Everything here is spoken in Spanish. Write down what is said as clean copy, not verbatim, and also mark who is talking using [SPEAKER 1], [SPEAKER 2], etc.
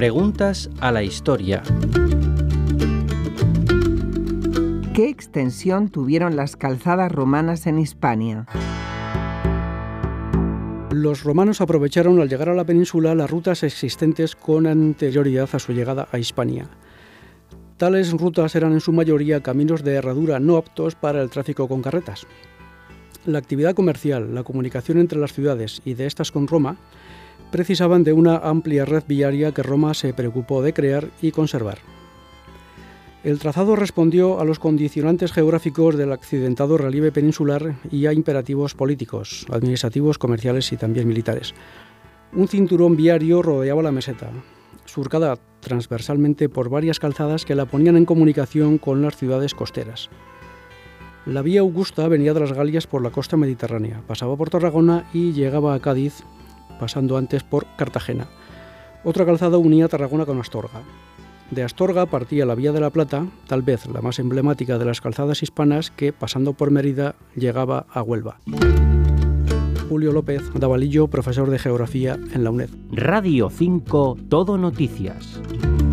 [SPEAKER 1] Preguntas a la historia.
[SPEAKER 2] ¿Qué extensión tuvieron las calzadas romanas en Hispania?
[SPEAKER 3] Los romanos aprovecharon al llegar a la península las rutas existentes con anterioridad a su llegada a Hispania. Tales rutas eran en su mayoría caminos de herradura no aptos para el tráfico con carretas. La actividad comercial, la comunicación entre las ciudades y de estas con Roma precisaban de una amplia red viaria que Roma se preocupó de crear y conservar. El trazado respondió a los condicionantes geográficos del accidentado relieve peninsular y a imperativos políticos, administrativos, comerciales y también militares. Un cinturón viario rodeaba la meseta, surcada transversalmente por varias calzadas que la ponían en comunicación con las ciudades costeras. La vía Augusta venía de las Galias por la costa mediterránea, pasaba por Tarragona y llegaba a Cádiz, pasando antes por Cartagena. Otra calzada unía Tarragona con Astorga. De Astorga partía la Vía de la Plata, tal vez la más emblemática de las calzadas hispanas, que, pasando por Mérida, llegaba a Huelva. Julio López Davalillo, profesor de Geografía en la UNED.
[SPEAKER 1] Radio 5 Todo Noticias.